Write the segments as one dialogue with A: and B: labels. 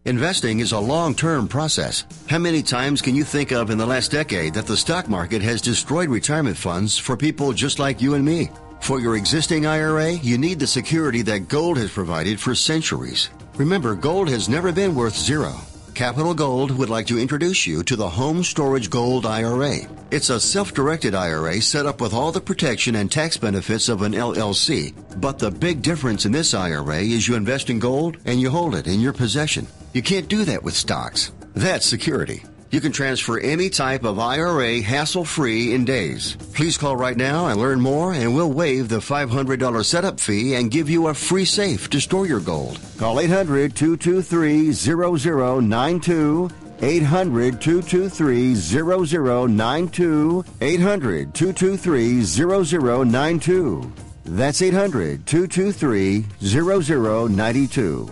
A: Investing is a long-term process. How many times can you think of in the last decade that the stock market has destroyed retirement funds for people just like you and me? For your existing IRA, you need the security that gold has provided for centuries. Remember, gold has never been worth zero. Capital Gold would like to introduce you to the Home Storage Gold IRA. It's a self-directed IRA set up with all the protection and tax benefits of an LLC. But the big difference in this IRA is you invest in gold and you hold it in your possession. You can't do that with stocks. That's security. You can transfer any type of IRA hassle-free in days. Please call right now and learn more, and we'll waive the $500 setup fee and give you a free safe to store your gold. Call 800-223-0092. 800-223-0092. 800-223-0092. That's 800-223-0092.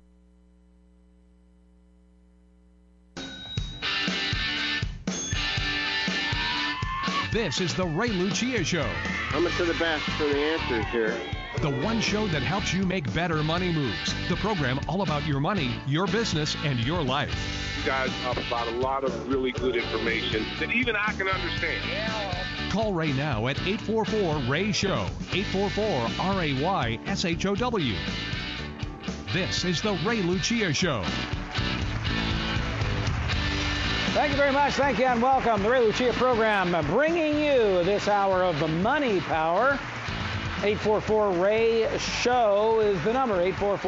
B: This is the Ray Lucia Show.
C: Coming to the best for the answers here.
B: The one show that helps you make better money moves. The program all about your money, your business, and your life.
D: You guys provide a lot of really good information that even I can understand.
B: Call Ray now at 844-RAY-SHOW. 844-RAY-SHOW. This is the Ray Lucia Show.
E: Thank you very much. Thank you and welcome. The Ray Lucia program bringing you this hour of the Money Power. 844-RAY-SHOW is the number,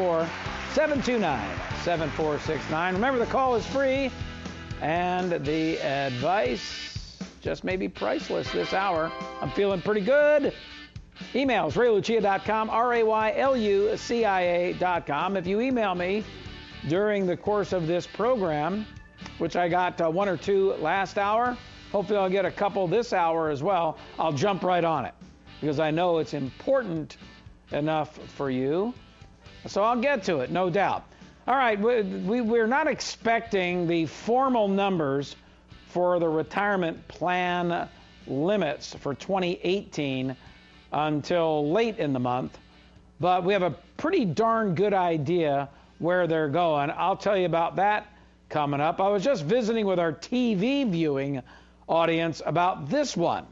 E: 844-729-7469. Remember, the call is free and the advice just may be priceless this hour. I'm feeling pretty good. Emails, raylucia.com, RAYLUCIA.com. If you email me during the course of this program, which I got one or two last hour, hopefully I'll get a couple this hour as well, I'll jump right on it because I know it's important enough for you. So I'll get to it, no doubt. All right, we're not expecting the formal numbers for the retirement plan limits for 2018 until late in the month, but we have a pretty darn good idea where they're going. I'll tell you about that coming up. I was just visiting with our TV viewing audience about this one.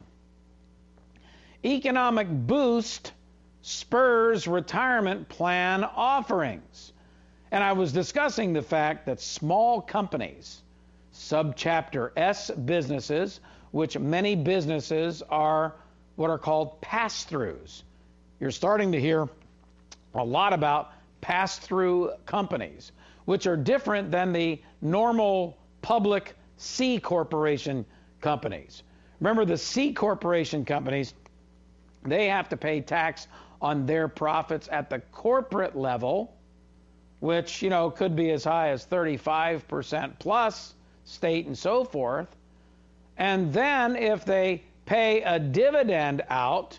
E: Economic boost spurs retirement plan offerings. And I was discussing the fact that small companies, subchapter S businesses, which many businesses are what are called pass-throughs. You're starting to hear a lot about pass-through companies, which are different than the normal public C corporation companies. Remember, the C corporation companies, they have to pay tax on their profits at the corporate level, which, could be as high as 35% plus, state and so forth. And then if they pay a dividend out,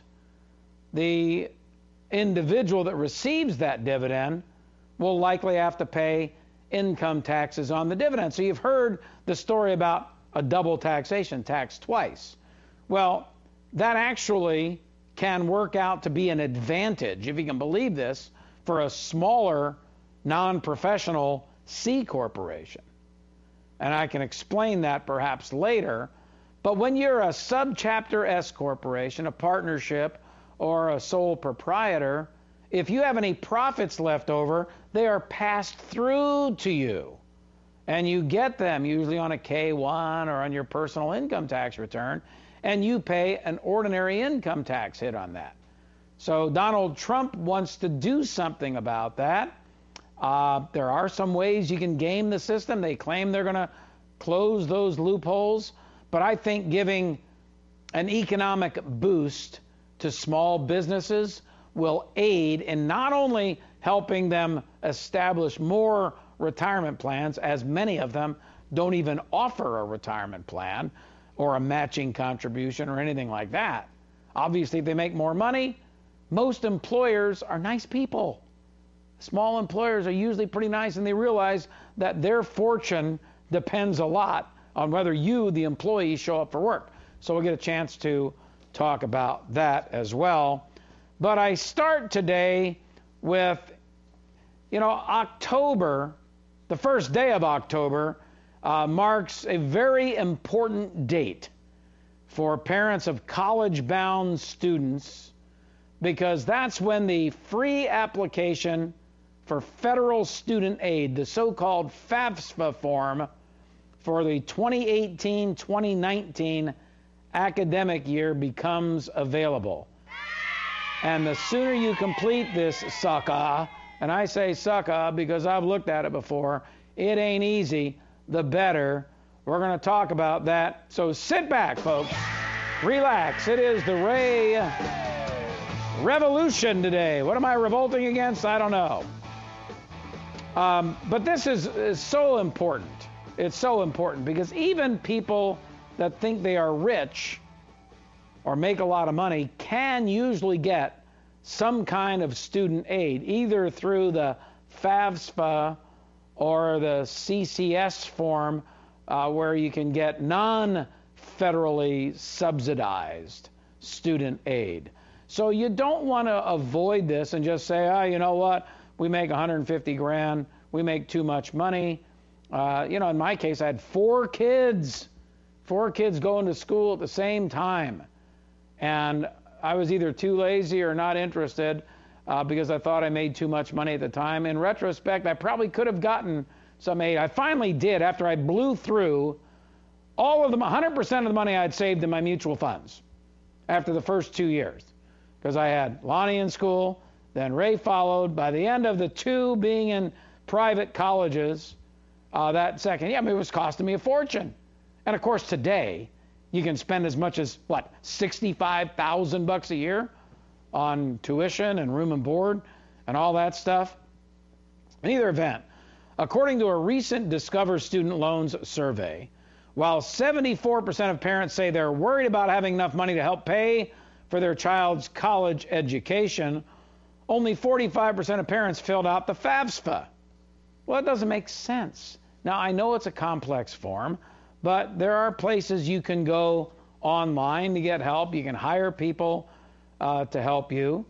E: the individual that receives that dividend will likely have to pay income taxes on the dividend. So you've heard the story about a double taxation, tax twice. Well, that actually can work out to be an advantage, if you can believe this, for a smaller non-professional C corporation. And I can explain that perhaps later. But when you're a subchapter S corporation, a partnership, or a sole proprietor, if you have any profits left over, they are passed through to you. And you get them usually on a K-1 or on your personal income tax return, and you pay an ordinary income tax hit on that. So Donald Trump wants to do something about that. There are some ways you can game the system. They claim they're going to close those loopholes. But I think giving an economic boost to small businesses will aid in not only helping them establish more retirement plans, as many of them don't even offer a retirement plan or a matching contribution or anything like that. Obviously, if they make more money, most employers are nice people. Small employers are usually pretty nice, and they realize that their fortune depends a lot on whether you, the employee, show up for work. So we'll get a chance to talk about that as well. But I start today with, October, the first day of October marks a very important date for parents of college-bound students, because that's when the free application for federal student aid, the so-called FAFSA form, for the 2018-2019 academic year becomes available. And the sooner you complete this sucker, and I say sucker because I've looked at it before, it ain't easy, the better. We're going to talk about that. So sit back, folks. Relax. It is the Ray Revolution today. What am I revolting against? I don't know. But this is so important. It's so important because even people that think they are rich or make a lot of money can usually get some kind of student aid, either through the FAFSA or the CCS form, where you can get non-federally subsidized student aid. So you don't want to avoid this and just say, oh, you know what, we make 150 grand, we make too much money. In my case, I had four kids going to school at the same time. And I was either too lazy or not interested because I thought I made too much money at the time. In retrospect, I probably could have gotten some aid. I finally did after I blew through all of them, 100% of the money I had saved in my mutual funds after the first 2 years. Because I had Lonnie in school, then Ray followed. By the end of the two being in private colleges, that second, it was costing me a fortune. And of course, today, you can spend as much as, $65,000 a year on tuition and room and board and all that stuff. In either event, according to a recent Discover Student Loans survey, while 74% of parents say they're worried about having enough money to help pay for their child's college education, only 45% of parents filled out the FAFSA. Well, it doesn't make sense. Now, I know it's a complex form, but there are places you can go online to get help. You can hire people to help you.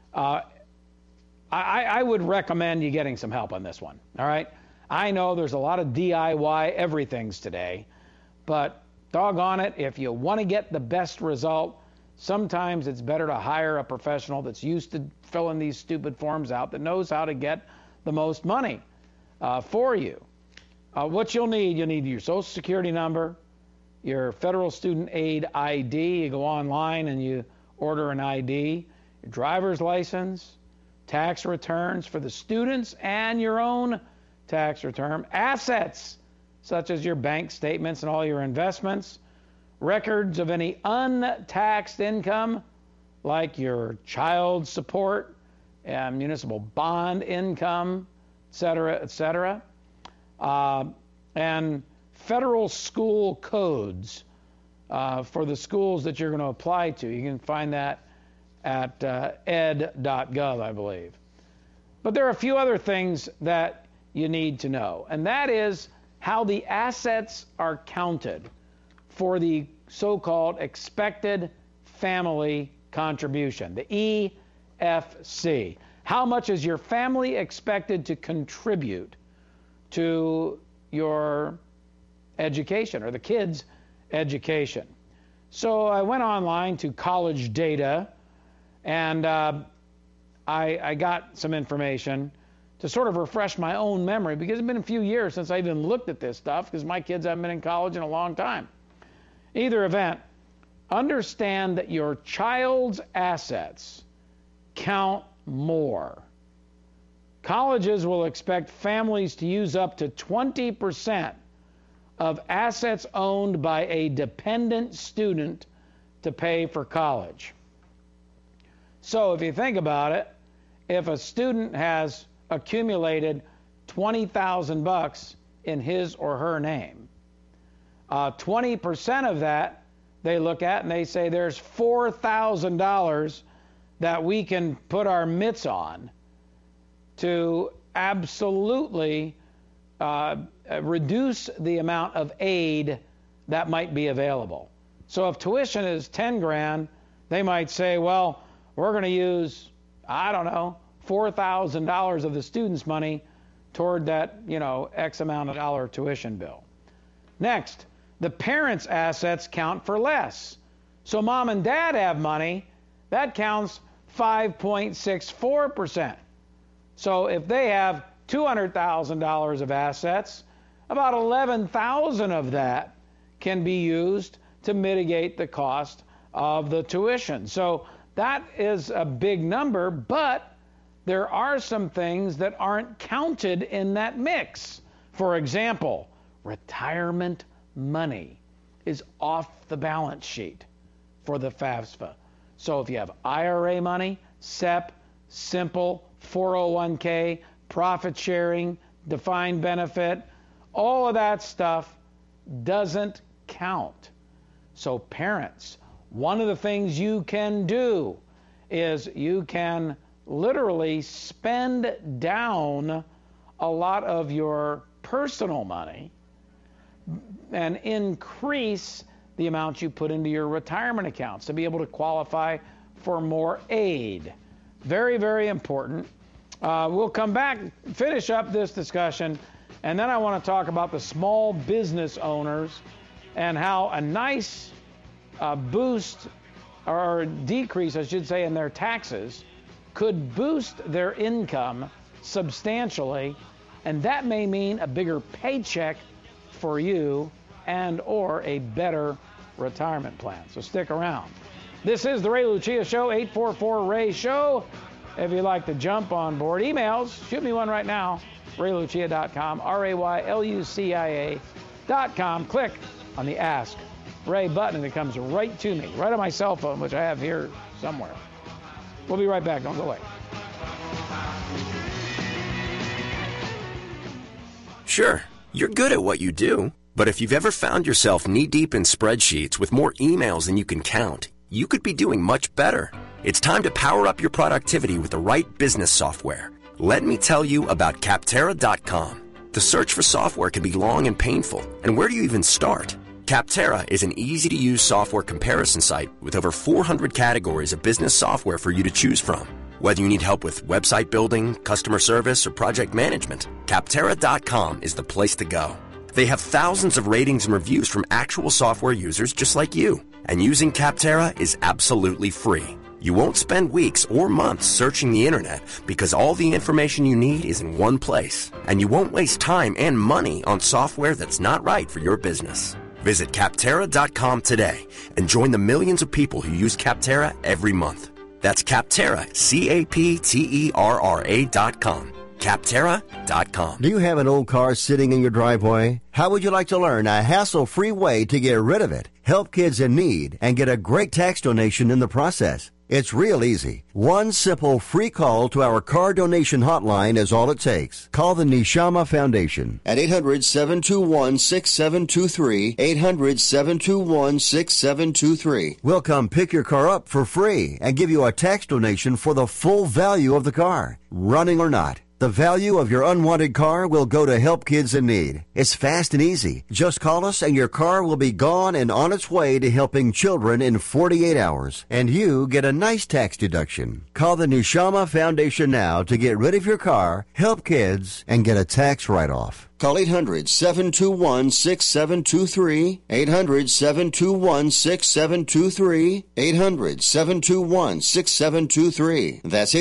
E: I would recommend you getting some help on this one, all right? I know there's a lot of DIY everythings today, but doggone it, if you want to get the best result, sometimes it's better to hire a professional that's used to filling these stupid forms out, that knows how to get the most money for you. What you'll need your Social Security number, your Federal Student Aid ID. You go online and you order an ID, your driver's license, tax returns for the students and your own tax return, assets such as your bank statements and all your investments, records of any untaxed income like your child support and municipal bond income, et cetera, and federal school codes for the schools that you're going to apply to. You can find that at ed.gov, I believe. But there are a few other things that you need to know, and that is how the assets are counted for the so-called expected family contribution, the EFC. How much is your family expected to contribute to your education or the kids' education? So I went online to College Data, and I got some information to sort of refresh my own memory, because it's been a few years since I even looked at this stuff, because my kids haven't been in college in a long time. In either event, understand that your child's assets count more. Colleges will expect families to use up to 20% of assets owned by a dependent student to pay for college. So if you think about it, if a student has accumulated $20,000 in his or her name, 20% of that they look at and they say there's $4,000 that we can put our mitts on to absolutely reduce the amount of aid that might be available. So if tuition is 10 grand, they might say, well, we're going to use, $4,000 of the students' money toward that, X amount of dollar tuition bill. Next, the parents' assets count for less. So mom and dad have money, that counts 5.64%. So if they have $200,000 of assets, about $11,000 of that can be used to mitigate the cost of the tuition. So that is a big number, but there are some things that aren't counted in that mix. For example, retirement money is off the balance sheet for the FAFSA. So if you have IRA money, SEP, simple, 401k, profit sharing, defined benefit, all of that stuff doesn't count. So parents, one of the things you can do is you can literally spend down a lot of your personal money and increase the amount you put into your retirement accounts to be able to qualify for more aid. Very, very important. We'll come back, finish up this discussion, and then I want to talk about the small business owners and how a nice boost or decrease, I should say, in their taxes could boost their income substantially, and that may mean a bigger paycheck for you and or a better retirement plan. So stick around. This is the Ray Lucia Show, 844-RAY-SHOW. If you'd like to jump on board, emails, shoot me one right now, raylucia.com, RAYLUCIA.com. Click on the Ask Ray button and it comes right to me, right on my cell phone, which I have here somewhere. We'll be right back. Don't go away.
F: Sure, you're good at what you do, but if you've ever found yourself knee-deep in spreadsheets with more emails than you can count, you could be doing much better. It's time to power up your productivity with the right business software. Let me tell you about Capterra.com. The search for software can be long and painful, and where do you even start? Capterra is an easy-to-use software comparison site with over 400 categories of business software for you to choose from. Whether you need help with website building, customer service, or project management, Capterra.com is the place to go. They have thousands of ratings and reviews from actual software users just like you. And using Capterra is absolutely free. You won't spend weeks or months searching the internet because all the information you need is in one place. And you won't waste time and money on software that's not right for your business. Visit Capterra.com today and join the millions of people who use Capterra every month. That's Capterra, Capterra.com. Capterra.com.
A: Do you have an old car sitting in your driveway? How would you like to learn a hassle-free way to get rid of it, help kids in need, and get a great tax donation in the process? It's real easy. One simple free call to our car donation hotline is all it takes. Call the Neshama Foundation at 800-721-6723, 800-721-6723. We'll come pick your car up for free and give you a tax donation for the full value of the car, running or not. The value of your unwanted car will go to help kids in need. It's fast and easy. Just call us and your car will be gone and on its way to helping children in 48 hours. And you get a nice tax deduction. Call the Neshama Foundation now to get rid of your car, help kids, and get a tax write-off. Call 800-721-6723, 800-721-6723, 800-721-6723. That's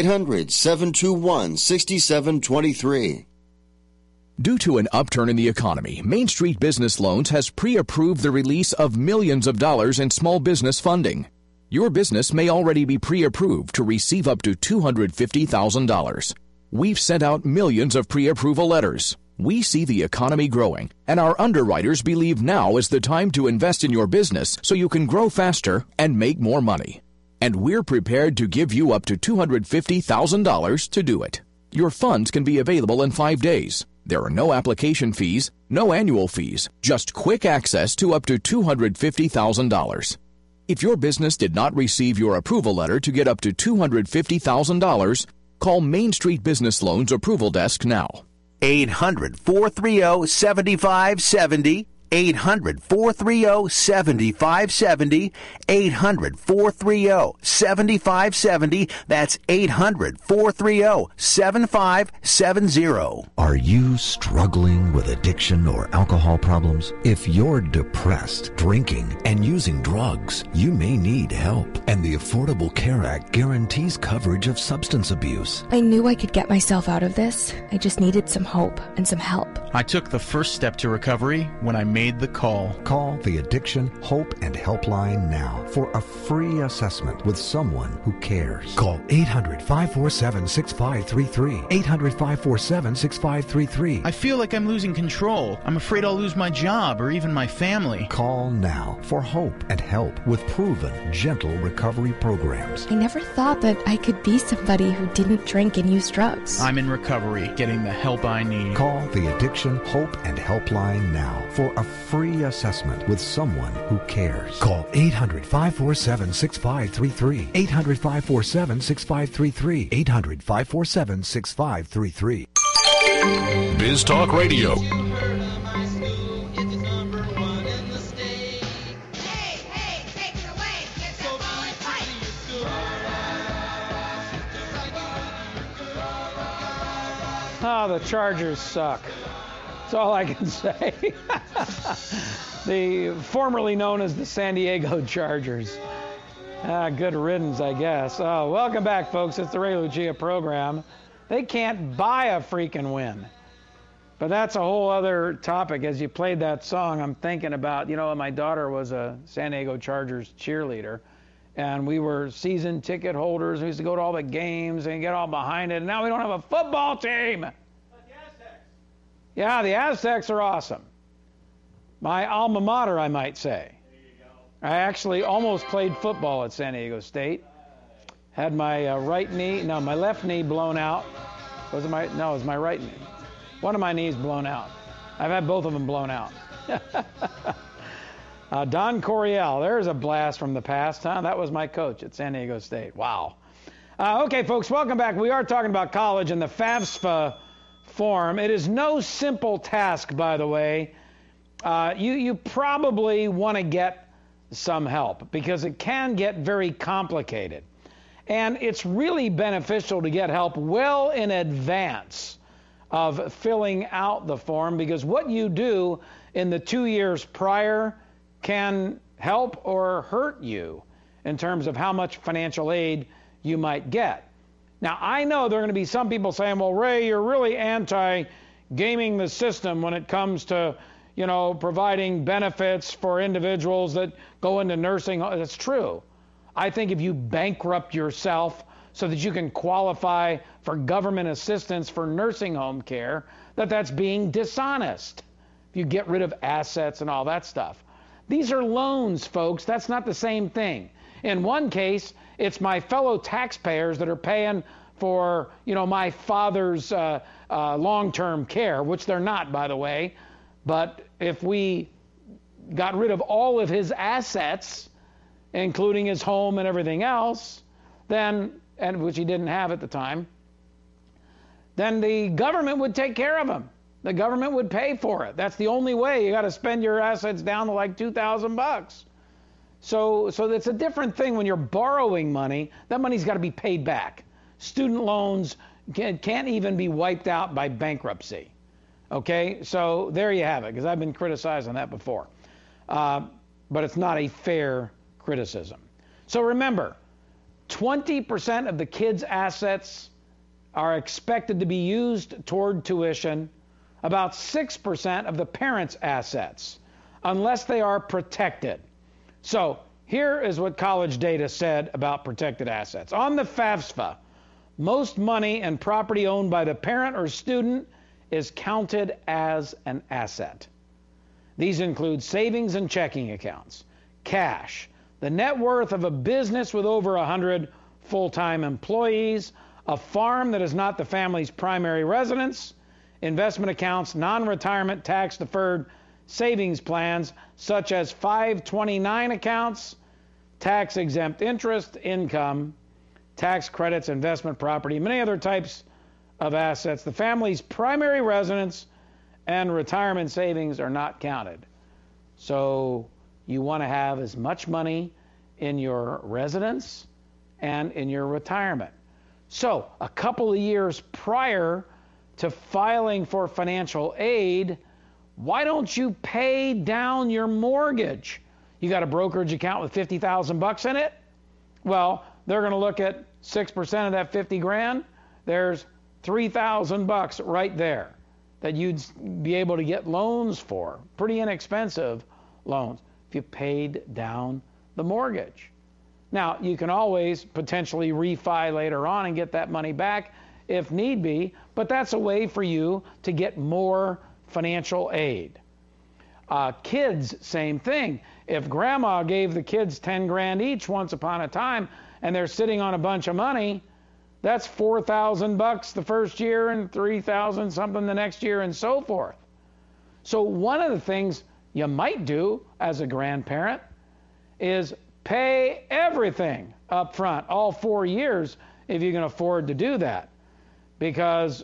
A: 800-721-6723.
G: Due to an upturn in the economy, Main Street Business Loans has pre-approved the release of millions of dollars in small business funding. Your business may already be pre-approved to receive up to $250,000. We've sent out millions of pre-approval letters. We see the economy growing, and our underwriters believe now is the time to invest in your business so you can grow faster and make more money. And we're prepared to give you up to $250,000 to do it. Your funds can be available in 5 days. There are no application fees, no annual fees, just quick access to up to $250,000. If your business did not receive your approval letter to get up to $250,000, call Main Street Business Loans Approval Desk now.
H: 800-430-7570.
F: 800-430-7570. 800-430-7570. That's 800-430-7570.
H: Are you struggling with addiction or alcohol problems? If you're depressed, drinking, and using drugs, you may need help. And the Affordable Care Act guarantees coverage of substance abuse.
I: I knew I could get myself out of this. I just needed some hope and some help.
J: I took the first step to recovery when I made the call.
H: Call the Addiction, Hope, and Helpline now for a free assessment with someone who cares. Call 800-547-6533. 800-547-6533.
J: I feel like I'm losing control. I'm afraid I'll lose my job or even my family.
H: Call now for hope and help with proven, gentle recovery programs.
I: I never thought that I could be somebody who didn't drink and use drugs.
J: I'm in recovery, getting the help I need.
H: Call the Addiction, Hope, and Helpline now for a free assessment with someone who cares. Call 800-547-6533. 800-547-6533. 800-547-6533.
B: Biz Talk Radio.
E: Oh, the Chargers suck. That's all I can say. The formerly known as the San Diego Chargers. Good riddance, I guess. Oh, welcome back, folks. It's the Ray Lucia program. They can't buy a freaking win. But that's a whole other topic. As you played that song, I'm thinking about, my daughter was a San Diego Chargers cheerleader. And we were season ticket holders. We used to go to all the games and get all behind it. And now we don't have a football team. But the Aztecs. Yeah, the Aztecs are awesome. My alma mater, I might say. There you go. I actually almost played football at San Diego State. Had my my left knee blown out. It was my right knee. One of my knees blown out. I've had both of them blown out. Don Coryell, there's a blast from the past, huh? That was my coach at San Diego State. Wow. Okay, folks, welcome back. We are talking about college and the FAFSA form. It is no simple task, by the way. You probably want to get some help because it can get very complicated. And it's really beneficial to get help well in advance of filling out the form because what you do in the 2 years prior can help or hurt you in terms of how much financial aid you might get. Now, I know there are going to be some people saying, well, Ray, you're really anti-gaming the system when it comes to, providing benefits for individuals that go into nursing. That's true. I think if you bankrupt yourself so that you can qualify for government assistance for nursing home care, that's being dishonest. If you get rid of assets and all that stuff. These are loans, folks. That's not the same thing. In one case, it's my fellow taxpayers that are paying for, my father's long-term care, which they're not, by the way. But if we got rid of all of his assets, including his home and everything else, and which he didn't have at the time, then the government would take care of him. The government would pay for it. That's the only way. You got to spend your assets down to like $2,000. So it's a different thing when you're borrowing money. That money's got to be paid back. Student loans can't even be wiped out by bankruptcy. Okay, so there you have it, because I've been criticized on that before. But it's not a fair criticism. So remember, 20% of the kids' assets are expected to be used toward tuition. About 6% of the parents' assets, unless they are protected. So here is what college data said about protected assets. On the FAFSA, most money and property owned by the parent or student is counted as an asset. These include savings and checking accounts, cash, the net worth of a business with over 100 full-time employees, a farm that is not the family's primary residence, investment accounts, non-retirement tax-deferred savings plans such as 529 accounts, tax-exempt interest, income, tax credits, investment property, many other types of assets. The family's primary residence and retirement savings are not counted. So you want to have as much money in your residence and in your retirement. So a couple of years prior to filing for financial aid, why don't you pay down your mortgage? You got a brokerage account with $50,000 in it? Well, they're going to look at 6% of that 50 grand. There's $3,000 right there that you'd be able to get loans for, pretty inexpensive loans, if you paid down the mortgage. Now, you can always potentially refi later on and get that money back if need be, but that's a way for you to get more financial aid. Kids, same thing. If grandma gave the kids 10 grand each once upon a time and they're sitting on a bunch of money, that's $4,000 the first year and $3,000 something the next year and so forth. So one of the things you might do as a grandparent is pay everything up front, all 4 years, if you can afford to do that. Because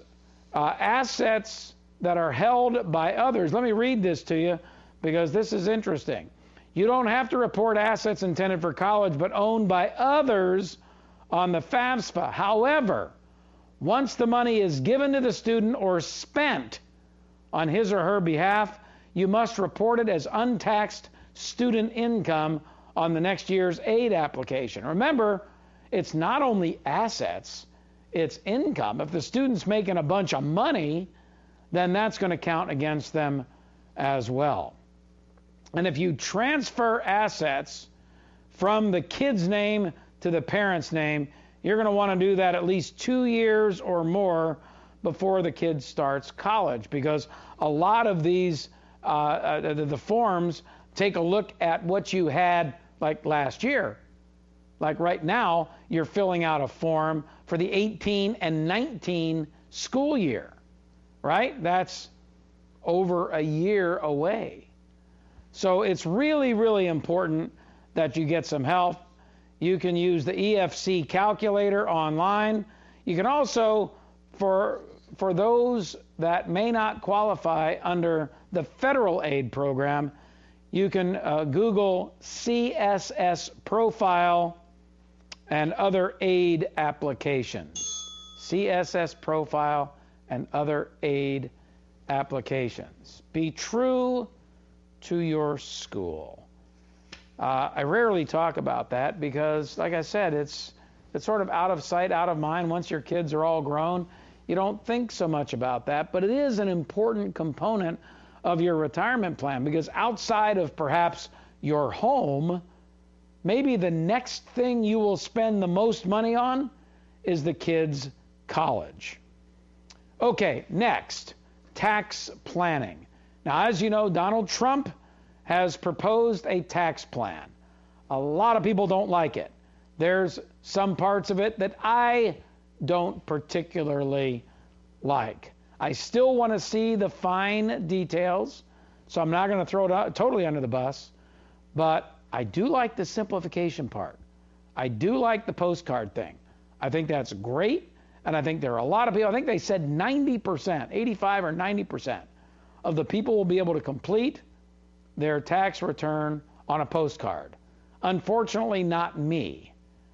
E: assets that are held by others, let me read this to you because this is interesting. You don't have to report assets intended for college but owned by others on the FAFSA. However, once the money is given to the student or spent on his or her behalf, you must report it as untaxed student income on the next year's aid application. Remember, it's not only assets, it's income. If the student's making a bunch of money, then that's going to count against them as well. And if you transfer assets from the kid's name to the parent's name, you're going to want to do that at least 2 years or more before the kid starts college, because a lot of these the forms take a look at what you had like last year. Like right now, you're filling out a form for the 18 and 19 school year, right? That's over a year away. So it's really, really important that you get some help. You can use the EFC calculator online. You can also, for those that may not qualify under the federal aid program, you can Google CSS profile and other aid applications. CSS profile and other aid applications. Be true to your school. I rarely talk about that because, like I said, it's sort of out of sight, out of mind. Once your kids are all grown, you don't think so much about that, but it is an important component of your retirement plan, because outside of perhaps your home, maybe the next thing you will spend the most money on is the kids' college. Okay, next, tax planning. Now, as you know, Donald Trump has proposed a tax plan. A lot of people don't like it. There's some parts of it that I don't particularly like. I still want to see the fine details, so I'm not going to throw it totally under the bus, but I do like the simplification part. I do like the postcard thing. I think that's great, and I think there are a lot of people, I think they said 90%, 85 or 90% of the people will be able to complete their tax return on a postcard. Unfortunately, not me.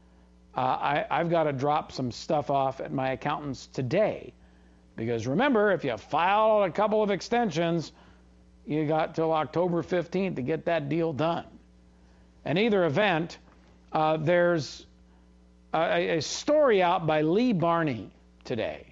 E: I've got to drop some stuff off at my accountant's today, because remember, if you file a couple of extensions, you got till October 15th to get that deal done. In either event, there's a story out by Lee Barney today.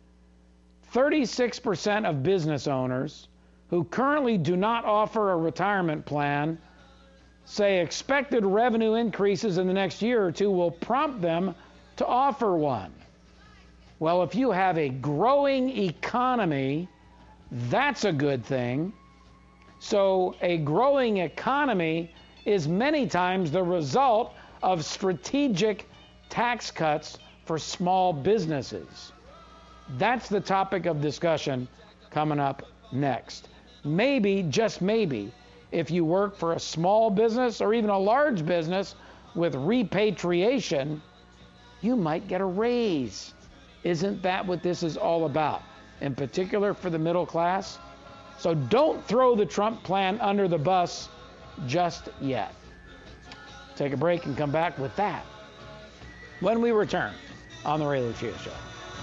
E: 36% of business owners who currently do not offer a retirement plan say expected revenue increases in the next year or two will prompt them to offer one. Well, if you have a growing economy, that's a good thing. So a growing economy is many times the result of strategic tax cuts for small businesses. That's the topic of discussion coming up next. Maybe, just maybe, if you work for a small business or even a large business with repatriation, you might get a raise. Isn't that what this is all about? In particular for the middle class? So don't throw the Trump plan under the bus just yet. Take a break and come back with that when we return on The Ray Lucia Show.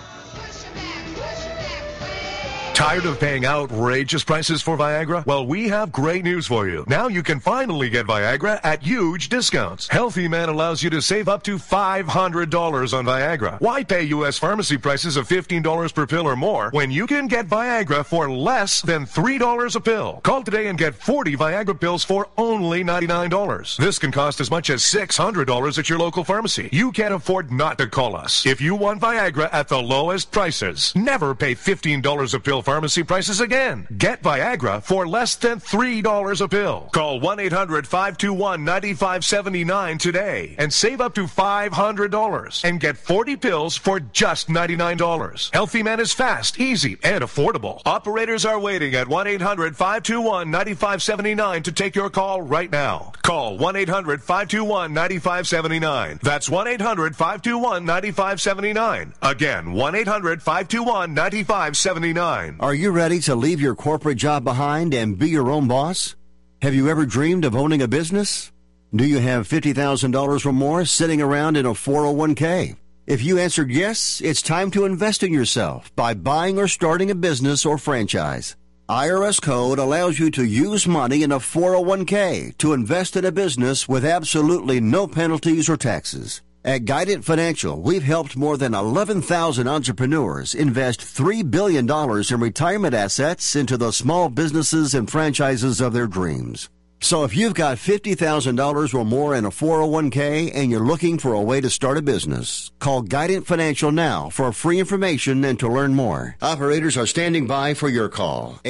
K: Tired of paying outrageous prices for Viagra? Well, we have great news for you. Now you can finally get Viagra at huge discounts. Healthy Man allows you to save up to $500 on Viagra. Why pay U.S. pharmacy prices of $15 per pill or more when you can get Viagra for less than $3 a pill? Call today and get 40 Viagra pills for only $99. This can cost as much as $600 at your local pharmacy. You can't afford not to call us. If you want Viagra at the lowest prices, never pay $15 a pill pharmacy prices again. Get Viagra for less than $3 a pill. Call 1-800-521-9579 today and save up to $500 and get 40 pills for just $99. Healthy Man is fast, easy, and affordable. Operators are waiting at 1-800-521-9579 to take your call right now. Call 1-800-521-9579. That's 1-800-521-9579. Again, 1-800-521-9579.
A: Are you ready to leave your corporate job behind and be your own boss? Have you ever dreamed of owning a business? Do you have $50,000 or more sitting around in a 401k? If you answered yes, it's time to invest in yourself by buying or starting a business or franchise. IRS code allows you to use money in a 401k to invest in a business with absolutely no penalties or taxes. At Guidant Financial, we've helped more than 11,000 entrepreneurs invest $3 billion in retirement assets into the small businesses and franchises of their dreams. So if you've got $50,000 or more in a 401k and you're looking for a way to start a business, call Guidant Financial now for free information and to learn more. Operators are standing by for your call.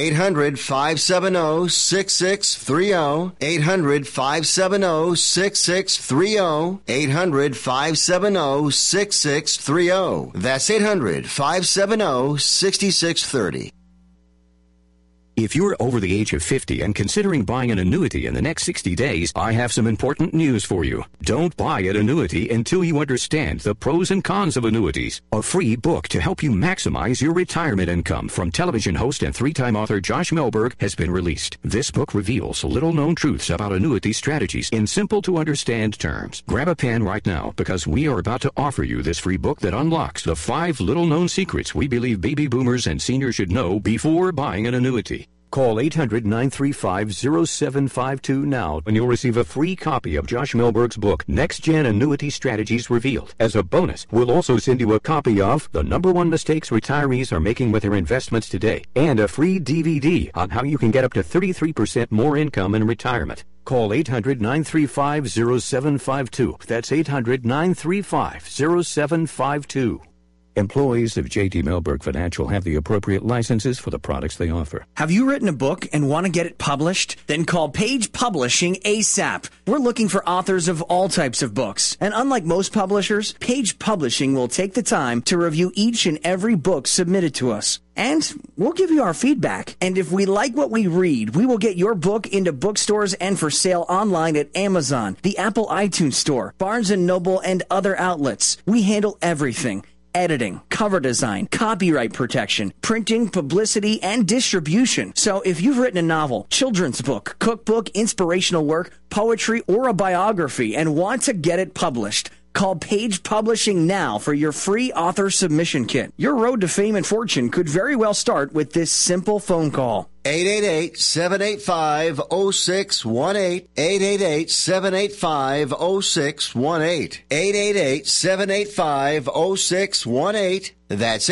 A: 800-570-6630. 800-570-6630. 800-570-6630. That's 800-570-6630.
L: If you're over the age of 50 and considering buying an annuity in the next 60 days, I have some important news for you. Don't buy an annuity until you understand the pros and cons of annuities. A free book to help you maximize your retirement income from television host and three-time author Josh Melberg has been released. This book reveals little-known truths about annuity strategies in simple-to-understand terms. Grab a pen right now because we are about to offer you this free book that unlocks the 5 little-known secrets we believe baby boomers and seniors should know before buying an annuity. Call 800-935-0752 now and you'll receive a free copy of Josh Melberg's book, Next Gen Annuity Strategies Revealed. As a bonus, we'll also send you a copy of The #1 Mistakes Retirees Are Making with Their Investments Today and a free DVD on how you can get up to 33% more income in retirement. Call 800-935-0752. That's 800-935-0752. Employees of J.D. Melberg Financial have the appropriate licenses for the products they offer.
M: Have you written a book and want to get it published? Then call Page Publishing ASAP. We're looking for authors of all types of books. And unlike most publishers, Page Publishing will take the time to review each and every book submitted to us. And we'll give you our feedback. And if we like what we read, we will get your book into bookstores and for sale online at Amazon, the Apple iTunes Store, Barnes & Noble, and other outlets. We handle everything. Editing, cover design, copyright protection, printing, publicity, and distribution. So if you've written a novel, children's book, cookbook, inspirational work, poetry, or a biography and want to get it published, call Page Publishing now for your free author submission kit. Your road to fame and fortune could very well start with this simple phone call.
A: 888-785-0618. 888-785-0618. 888-785-0618. That's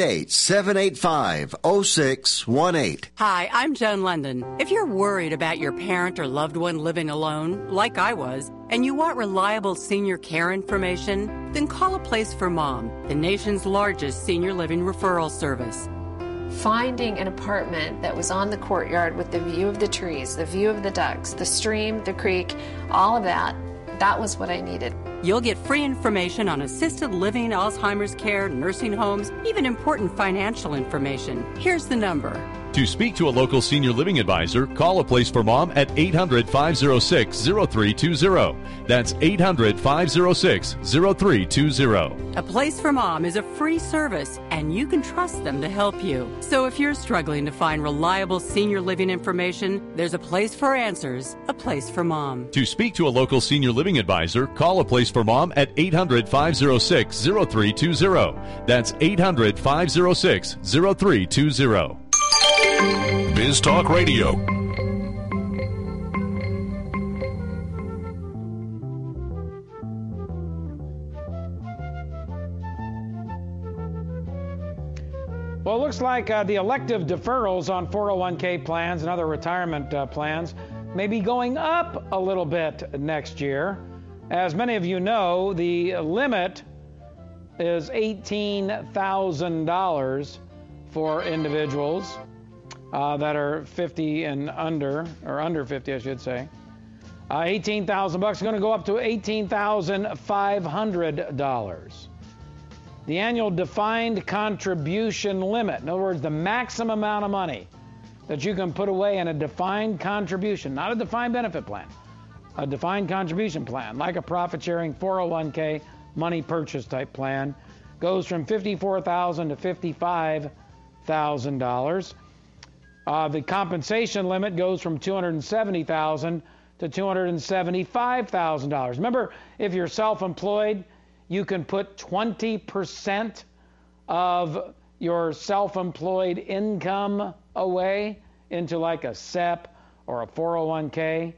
A: 888-785-0618.
N: Hi, I'm Joan London. If you're worried about your parent or loved one living alone, like I was, and you want reliable senior care information, then call A Place for Mom, the nation's largest senior living referral service.
O: Finding an apartment that was on the courtyard with the view of the trees, the view of the ducks, the stream, the creek, all of that, that was what I needed.
N: You'll get free information on assisted living, Alzheimer's care, nursing homes, even important financial information. Here's the number,
P: To speak to a local senior living advisor, call A Place for Mom at 800-506-0320. That's 800-506-0320.
N: A Place for Mom is a free service, and you can trust them to help you. So if you're struggling to find reliable senior living information, there's a place for answers, A Place for Mom.
P: To speak to a local senior living advisor, call A Place for Mom at 800-506-0320. That's 800-506-0320.
K: Biz Talk Radio.
E: Well, it looks like the elective deferrals on 401k plans and other retirement plans may be going up a little bit next year. As many of you know, the limit is $18,000 for individuals that are 50 and under, or under 50, I should say. $18,000 is going to go up to $18,500. The annual defined contribution limit, in other words, the maximum amount of money that you can put away in a defined contribution, not a defined benefit plan, a defined contribution plan, like a profit-sharing 401k money purchase type plan, goes from $54,000 to $55,000. The compensation limit goes from $270,000 to $275,000. Remember, if you're self-employed, you can put 20% of your self-employed income away into like a SEP or a 401k.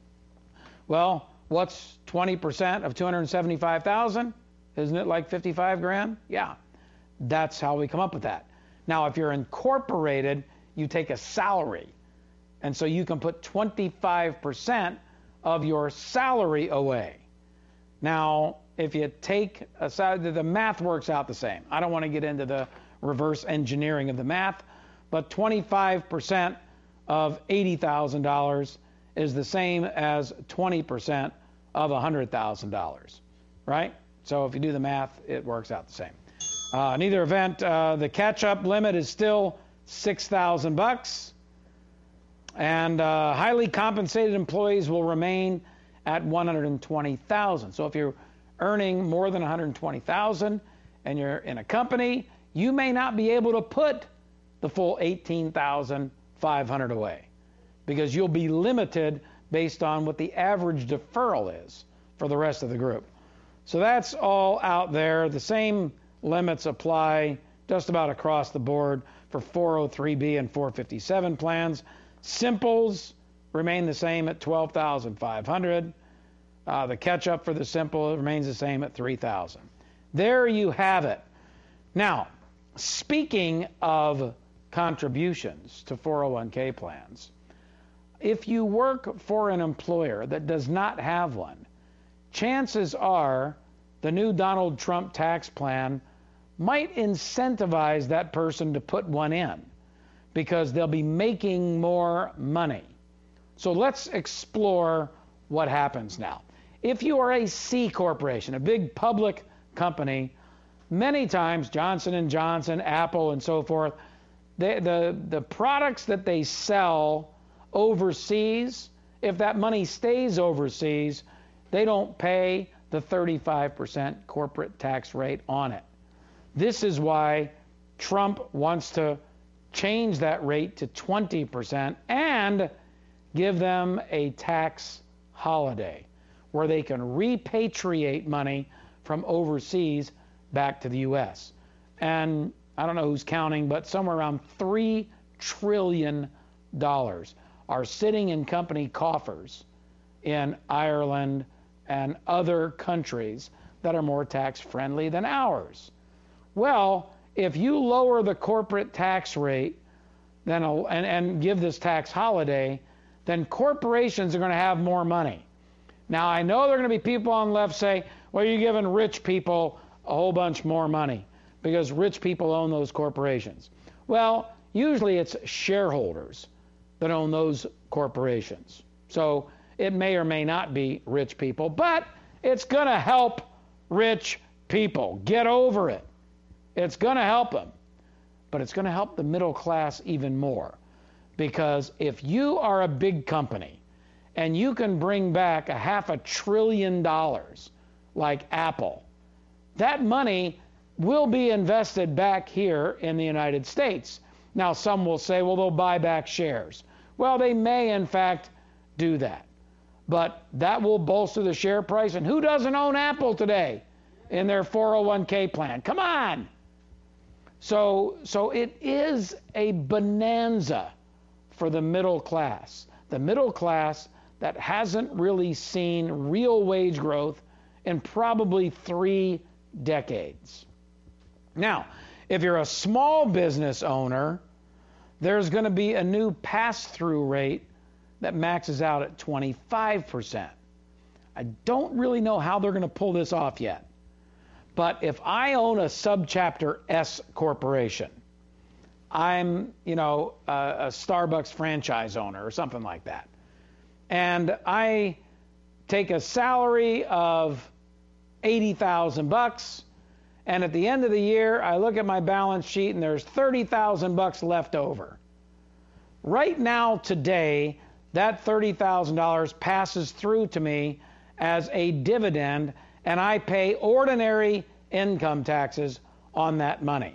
E: Well, what's 20% of $275,000? Isn't it like 55 grand? Yeah, that's how we come up with that. Now, if you're incorporated, you take a salary, and so you can put 25% of your salary away. Now, if you take a salary, the math works out the same. I don't want to get into the reverse engineering of the math, but 25% of $80,000 is the same as 20% of $100,000, right? So if you do the math, it works out the same. In either event, the catch-up limit is still $6,000, and highly compensated employees will remain at $120,000. So if you're earning more than $120,000 and you're in a company, you may not be able to put the full $18,500 away because you'll be limited based on what the average deferral is for the rest of the group. So that's all out there. The same limits apply just about across the board for 403B and 457 plans. Simples remain the same at $12,500. The catch-up for the simple remains the same at $3,000. There you have it. Now, speaking of contributions to 401k plans, if you work for an employer that does not have one, chances are the new Donald Trump tax plan might incentivize that person to put one in because they'll be making more money. So let's explore what happens now. If you are a C corporation, a big public company, many times Johnson & Johnson, Apple, and so forth, the products that they sell overseas, if that money stays overseas, they don't pay the 35% corporate tax rate on it. This is why Trump wants to change that rate to 20% and give them a tax holiday where they can repatriate money from overseas back to the U.S. And I don't know who's counting, but somewhere around $3 trillion are sitting in company coffers in Ireland and other countries that are more tax friendly than ours. Well, if you lower the corporate tax rate then and give this tax holiday, then corporations are going to have more money. Now, I know there are going to be people on the left say, well, you're giving rich people a whole bunch more money because rich people own those corporations. Well, usually it's shareholders that own those corporations. So it may or may not be rich people, but it's going to help rich people. Get over it. It's going to help them. But it's going to help the middle class even more Because if you are a big company and you can bring back $500 billion like Apple, that money will be invested back here in the United States. Now, some will say, well, they'll buy back shares. Well, they may, in fact, do that. But that will bolster the share price. And who doesn't own Apple today in their 401k plan? Come on. So it is a bonanza for the middle class. The middle class that hasn't really seen real wage growth in probably 3 decades. Now, if you're a small business owner, there's going to be a new pass-through rate that maxes out at 25%. I don't really know how they're going to pull this off yet. But if I own a subchapter S corporation, I'm, a Starbucks franchise owner or something like that, and I take a salary of $80,000, and at the end of the year, I look at my balance sheet and there's $30,000 left over. Right now, today, that $30,000 passes through to me as a dividend, and I pay ordinary income taxes on that money.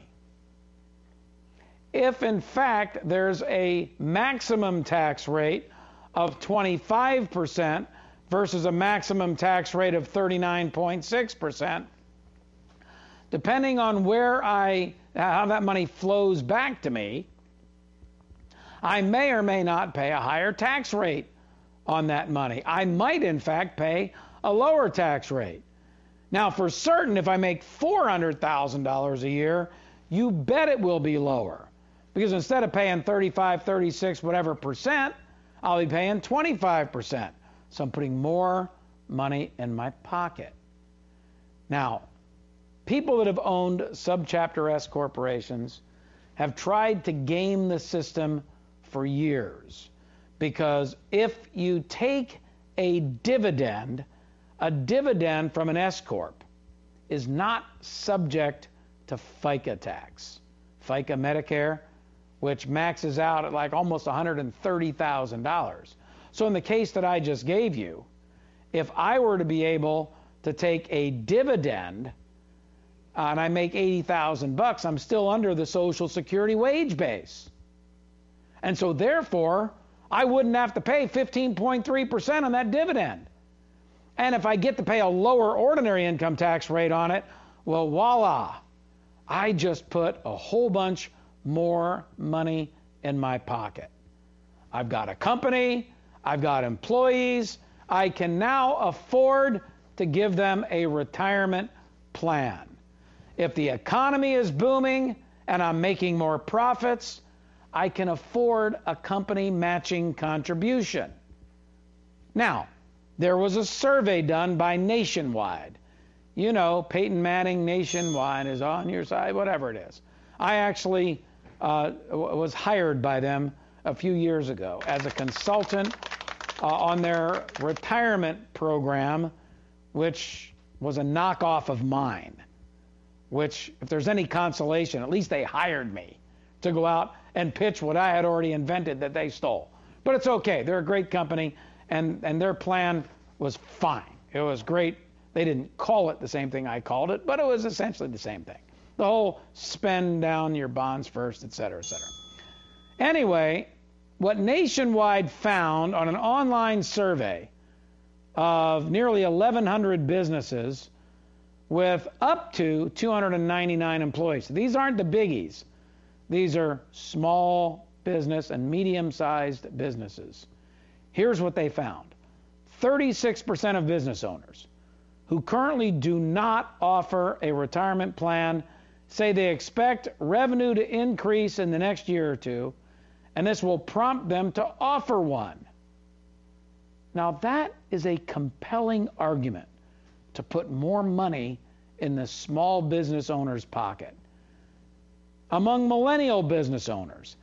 E: If, in fact, there's a maximum tax rate of 25% versus a maximum tax rate of 39.6%, depending on how that money flows back to me, I may or may not pay a higher tax rate on that money. I might, in fact, pay a lower tax rate. Now, for certain, if I make $400,000 a year, you bet it will be lower. Because instead of paying 35, 36, whatever percent, I'll be paying 25%. So I'm putting more money in my pocket. Now, people that have owned subchapter S corporations have tried to game the system for years. Because if you take a dividend from an S corp is not subject to FICA tax. FICA Medicare, which maxes out at like almost $130,000. So in the case that I just gave you, if I were to be able to take a dividend and I make $80,000, I'm still under the Social Security wage base. And so therefore, I wouldn't have to pay 15.3% on that dividend. And if I get to pay a lower ordinary income tax rate on it, well, voila, I just put a whole bunch more money in my pocket. I've got a company, I've got employees, I can now afford to give them a retirement plan. If the economy is booming and I'm making more profits, I can afford a company matching contribution. Now, there was a survey done by Nationwide. You know, Peyton Manning, Nationwide is on your side, whatever it is. I actually was hired by them a few years ago as a consultant on their retirement program, which was a knockoff of mine, which, if there's any consolation, at least they hired me to go out and pitch what I had already invented that they stole. But it's okay. They're a great company, and their plan was fine. It was great. They didn't call it the same thing I called it, but it was essentially the same thing. The whole spend down your bonds first, et cetera, et cetera. Anyway, what Nationwide found on an online survey of nearly 1,100 businesses with up to 299 employees. So these aren't the biggies. These are small business and medium-sized businesses. Here's what they found. 36% of business owners who currently do not offer a retirement plan say they expect revenue to increase in the next year or two, and this will prompt them to offer one. Now, that is a compelling argument to put more money in the small business owner's pocket. Among millennial business owners,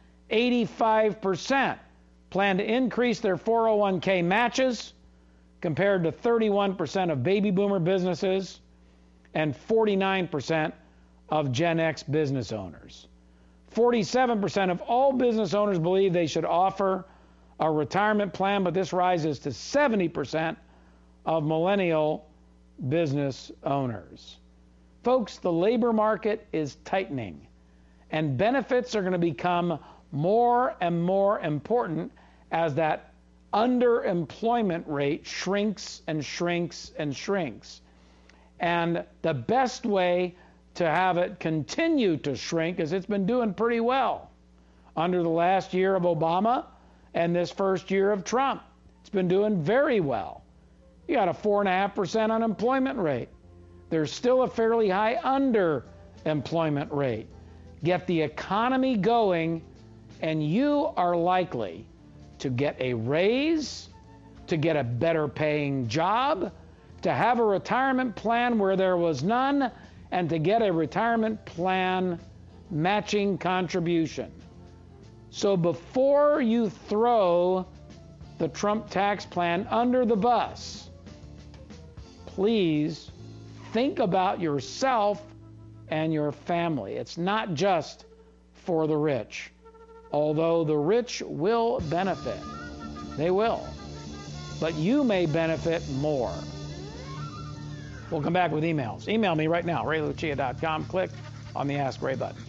E: 85% plan to increase their 401k matches compared to 31% of baby boomer businesses and 49% of Gen X business owners. 47% of all business owners believe they should offer a retirement plan, but this rises to 70% of millennial business owners. Folks, the labor market is tightening, and benefits are going to become more and more important as that underemployment rate shrinks and shrinks and shrinks. And the best way to have it continue to shrink is it's been doing pretty well under the last year of Obama and this first year of Trump. It's been doing very well. You got a 4.5% unemployment rate. There's still a fairly high underemployment rate. Get the economy going, and you are likely to get a raise, to get a better paying job, to have a retirement plan where there was none, and to get a retirement plan matching contribution. So before you throw the Trump tax plan under the bus, please think about yourself and your family. It's not just for the rich, although the rich will benefit. They will. But you may benefit more. We'll come back with emails. Email me right now, RayLucia.com. Click on the Ask Ray button.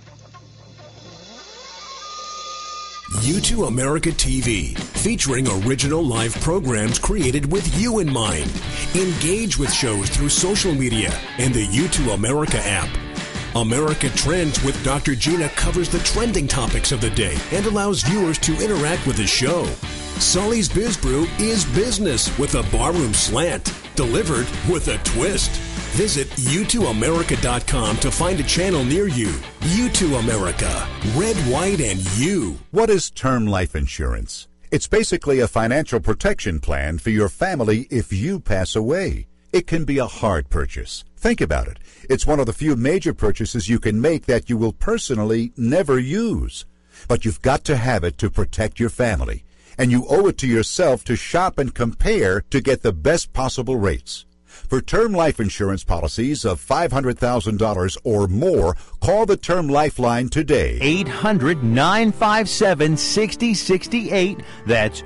Q: U2 America TV, featuring original live programs created with you in mind. Engage with shows through social media and the U2 America app. America Trends with Dr. Gina covers the trending topics of the day and allows viewers to interact with the show. Sully's Biz Brew is business with a barroom slant, delivered with a twist. Visit U2America.com to find a channel near you. U2 America. Red, white, and you.
R: What is term life insurance? It's basically a financial protection plan for your family if you pass away. It can be a hard purchase. Think about it. It's one of the few major purchases you can make that you will personally never use. But you've got to have it to protect your family. And you owe it to yourself to shop and compare to get the best possible rates. For term life insurance policies of $500,000 or more, call the Term Lifeline today.
J: 800-957-6068. That's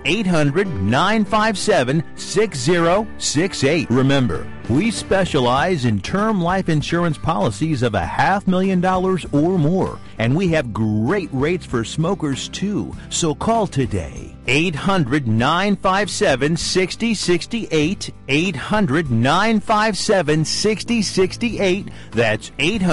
J: 800-957-6068. Remember, we specialize in term life insurance policies of $500,000 or more, and we have great rates for smokers too. So call today. 800-957-6068. 800-957-6068. That's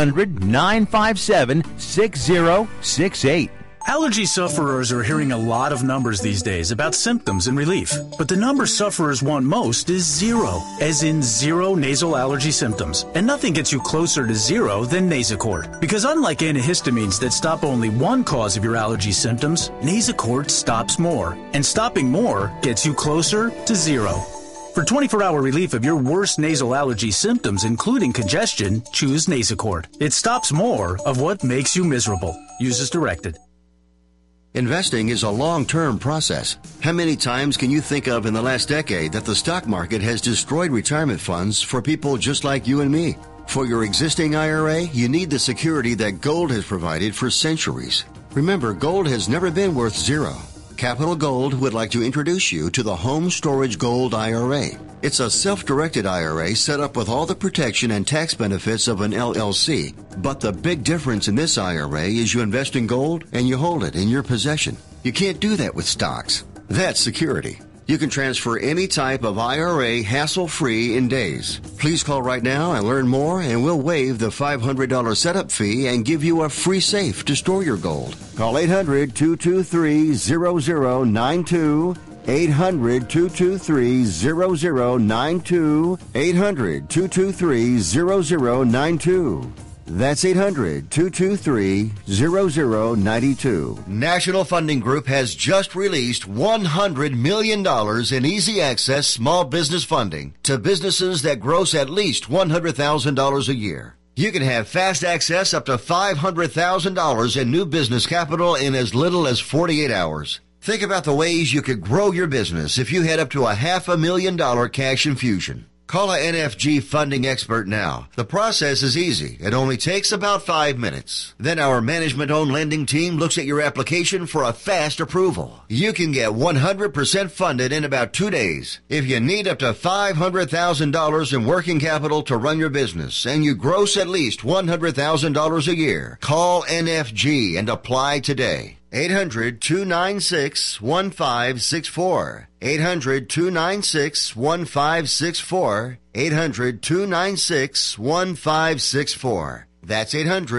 J: 800-957-6068.
S: Allergy sufferers are hearing a lot of numbers these days about symptoms and relief. But the number sufferers want most is zero, as in zero nasal allergy symptoms. And nothing gets you closer to zero than Nasacort. Because unlike antihistamines that stop only one cause of your allergy symptoms, Nasacort stops more. And stopping more gets you closer to zero. For 24-hour relief of your worst nasal allergy symptoms, including congestion, choose Nasacort. It stops more of what makes you miserable. Use as directed.
A: Investing is a long-term process. How many times can you think of in the last decade that the stock market has destroyed retirement funds for people just like you and me? For your existing IRA, you need the security that gold has provided for centuries. Remember, gold has never been worth zero. Capital Gold would like to introduce you to the Home Storage Gold IRA. It's a self-directed IRA set up with all the protection and tax benefits of an LLC. But the big difference in this IRA is you invest in gold and you hold it in your possession. You can't do that with stocks. That's security. You can transfer any type of IRA hassle-free in days. Please call right now and learn more, and we'll waive the $500 setup fee and give you a free safe to store your gold. Call 800-223-0092. 800-223-0092. 800-223-0092. That's 800-223-0092. National Funding Group has just released $100 million in easy access small business funding to businesses that gross at least $100,000 a year. You can have fast access up to $500,000 in new business capital in as little as 48 hours. Think about the ways you could grow your business if you had up to $500,000 cash infusion. Call a NFG funding expert now. The process is easy. It only takes about 5 minutes. Then our management-owned lending team looks at your application for a fast approval. You can get 100% funded in about 2 days. If you need up to $500,000 in working capital to run your business and you gross at least $100,000 a year, call NFG and apply today. 800-296-1564. 800-296-1564. 800-296-1564. That's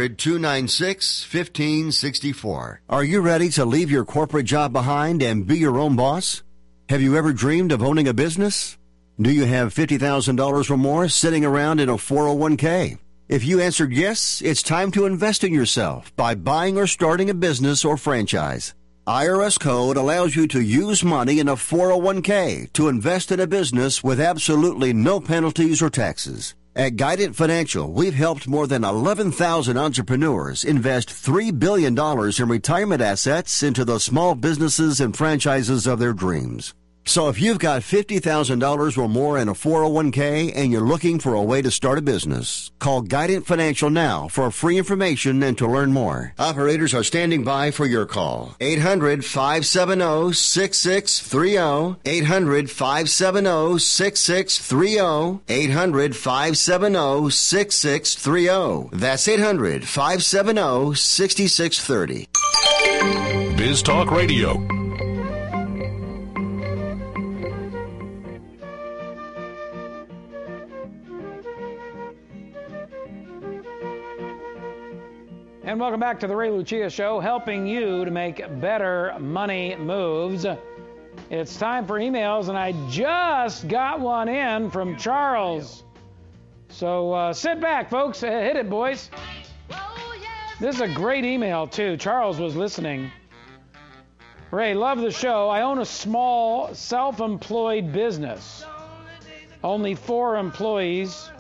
A: 800-296-1564. Are you ready to leave your corporate job behind and be your own boss? Have you ever dreamed of owning a business? Do you have $50,000 or more sitting around in a 401k? If you answered yes, it's time to invest in yourself by buying or starting a business or franchise. IRS code allows you to use money in a 401k to invest in a business with absolutely no penalties or taxes. At Guidant Financial, we've helped more than 11,000 entrepreneurs invest $3 billion in retirement assets into the small businesses and franchises of their dreams. So if you've got $50,000 or more in a 401k and you're looking for a way to start a business, call Guidant Financial now for free information and to learn more. Operators are standing by for your call. 800-570-6630. 800-570-6630. 800-570-6630. That's 800-570-6630.
P: Biz Talk Radio.
E: And welcome back to the Ray Lucia Show, helping you to make better money moves. It's time for emails, and I just got one in from Charles. So sit back, folks. Hit it, boys. This is a great email, too. Charles was listening. Ray, love the show. I own a small self-employed business. Only 4 employees.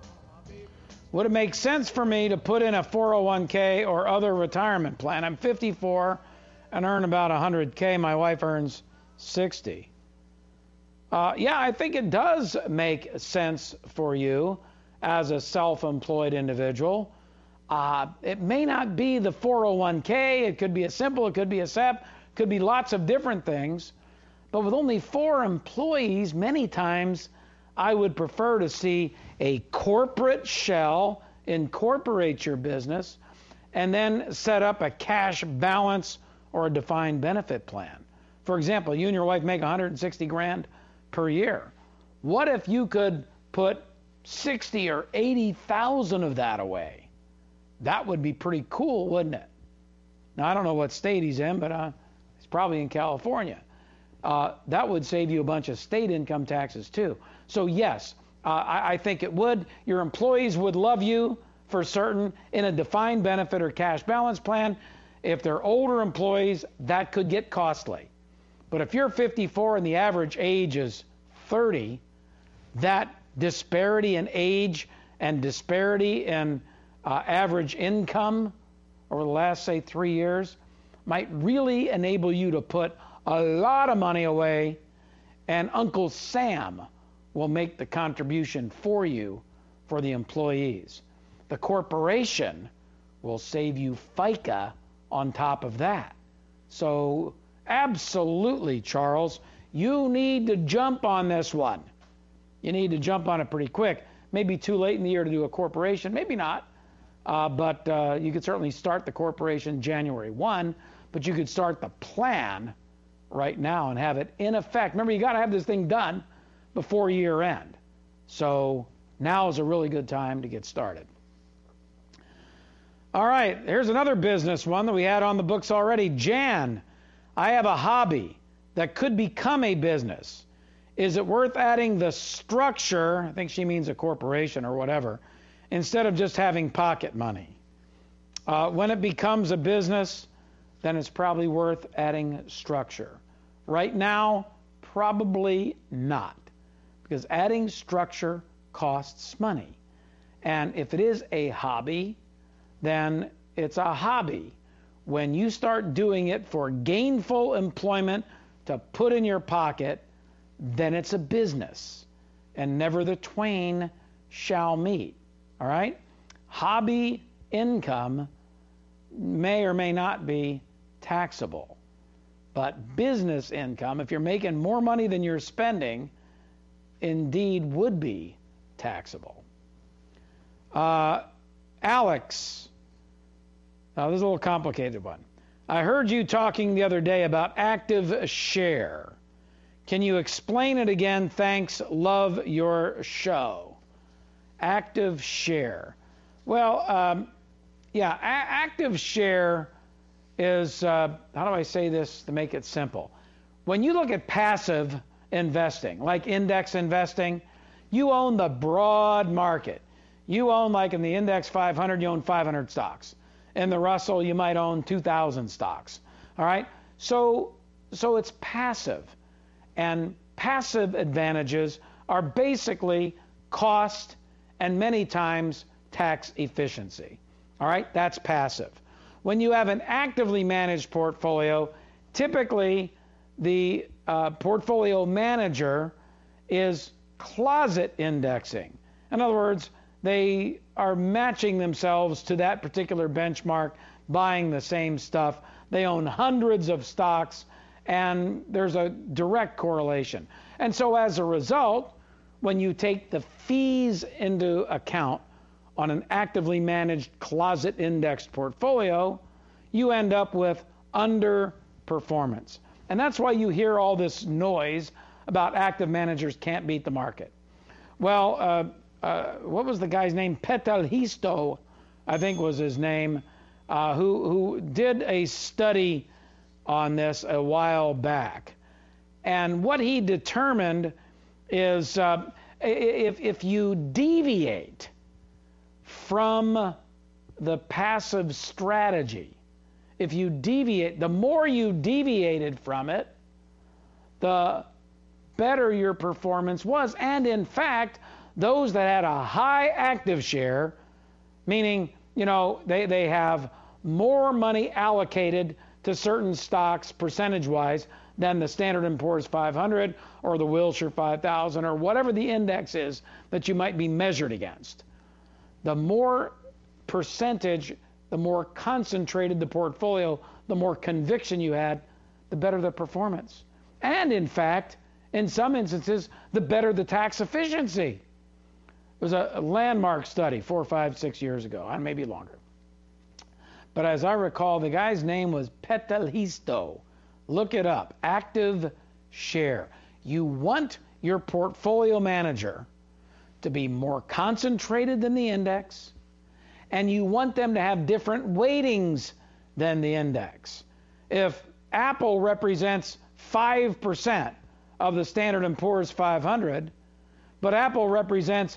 E: Would it make sense for me to put in a 401k or other retirement plan? I'm 54 and earn about $100K. My wife earns $60. Yeah, I think it does make sense for you as a self-employed individual. It may not be the 401k. It could be a simple, it could be a SEP, could be lots of different things. But with only 4 employees, many times I would prefer to see a corporate shell, incorporate your business, and then set up a cash balance or a defined benefit plan. For example, you and your wife make $160,000 per year. What if you could put 60 or 80,000 of that away? That would be pretty cool, wouldn't it? Now, I don't know what state he's in, but he's probably in California. That would save you a bunch of state income taxes, too. So, yes, I think it would. Your employees would love you for certain in a defined benefit or cash balance plan. If they're older employees, that could get costly. But if you're 54 and the average age is 30, that disparity in age and disparity in average income over the last, say, 3 years might really enable you to put a lot of money away, and Uncle Sam will make the contribution for you for the employees. The corporation will save you FICA on top of that. So absolutely, Charles, you need to jump on this one. You need to jump on it pretty quick. Maybe too late in the year to do a corporation, maybe not, but you could certainly start the corporation January 1, but you could start the plan right now and have it in effect. Remember, you got to have this thing done before year end. So now is a really good time to get started. All right, here's another business one that we had on the books already. Jan, I have a hobby that could become a business. Is it worth adding the structure, I think she means a corporation or whatever, instead of just having pocket money? When it becomes a business, then it's probably worth adding structure. Right now, probably not, because adding structure costs money. And if it is a hobby, then it's a hobby. When you start doing it for gainful employment to put in your pocket, then it's a business. and never the twain shall meet. All right? Hobby income may or may not be taxable. But business income, if you're making more money than you're spending, indeed would be taxable. Alex, now this is a little complicated one. I heard you talking the other day about active share. Can you explain it again? Thanks. Love your show. Active share. Well, active share is, how do I say this to make it simple? When you look at passive investing, like index investing, you own the broad market. You own, like in the index 500, you own 500 stocks. In the Russell, you might own 2,000 stocks. All right? So it's passive. And passive advantages are basically cost and many times tax efficiency. All right? That's passive. When you have an actively managed portfolio, typically the portfolio manager is closet indexing. In other words, they are matching themselves to that particular benchmark, buying the same stuff. They own hundreds of stocks, and there's a direct correlation. And so as a result, when you take the fees into account on an actively managed closet indexed portfolio, you end up with underperformance. And that's why you hear all this noise about active managers can't beat the market. Well, what was the guy's name? Petalhisto, I think was his name, who did a study on this a while back. And what he determined is if you deviate from the passive strategy, if you deviate, the more you deviated from it, the better your performance was. And in fact, those that had a high active share, meaning, they have more money allocated to certain stocks percentage-wise than the Standard & Poor's 500 or the Wilshire 5000 or whatever the index is that you might be measured against. The more percentage, the more concentrated the portfolio, the more conviction you had, the better the performance. And in fact, in some instances, the better the tax efficiency. It was a landmark study 4, 5, 6 years ago, and maybe longer. But as I recall, the guy's name was Petalhisto. Look it up. Active share. You want your portfolio manager to be more concentrated than the index, and you want them to have different weightings than the index. If Apple represents 5% of the Standard & Poor's 500, but Apple represents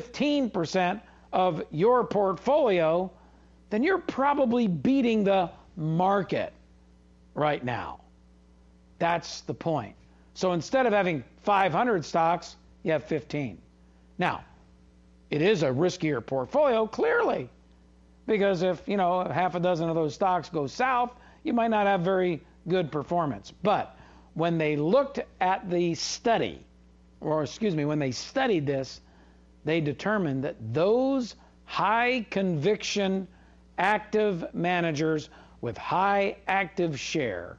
E: 15% of your portfolio, then you're probably beating the market right now. That's the point. So instead of having 500 stocks, you have 15. Now, it is a riskier portfolio, clearly, because if, half a dozen of those stocks go south, you might not have very good performance. But when they looked at the study, when they studied this, they determined that those high conviction active managers with high active share,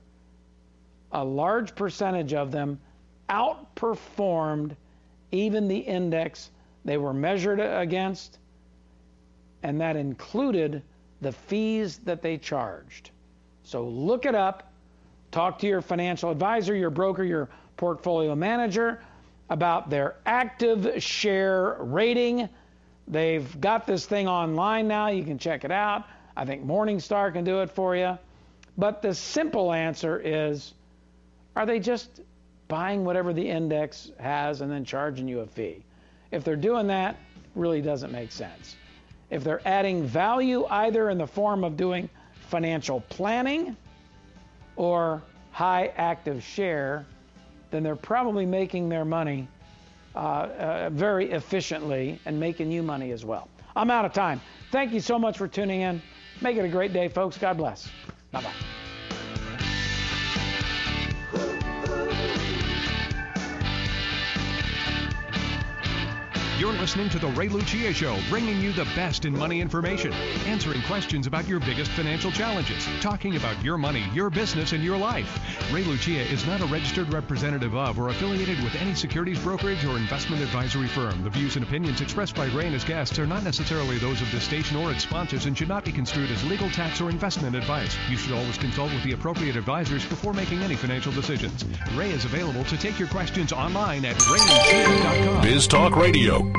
E: a large percentage of them outperformed even the index they were measured against, and that included the fees that they charged. So look it up. Talk to your financial advisor, your broker, your portfolio manager about their active share rating. They've got this thing online now. You can check it out. I think Morningstar can do it for you. But the simple answer is, are they just buying whatever the index has and then charging you a fee? If they're doing that, it really doesn't make sense. If they're adding value either in the form of doing financial planning or high active share, then they're probably making their money very efficiently and making you money as well. I'm out of time. Thank you so much for tuning in. Make it a great day, folks. God bless. Bye-bye.
B: You're listening to The Ray Lucia Show, bringing you the best in money information, answering questions about your biggest financial challenges, talking about your money, your business, and your life. Ray Lucia is not a registered representative of or affiliated with any securities brokerage or investment advisory firm. The views and opinions expressed by Ray and his guests are not necessarily those of this station or its sponsors and should not be construed as legal, tax, or investment advice. You should always consult with the appropriate advisors before making any financial decisions. Ray is available to take your questions online at raylucia.com.
Q: Biz Talk Radio.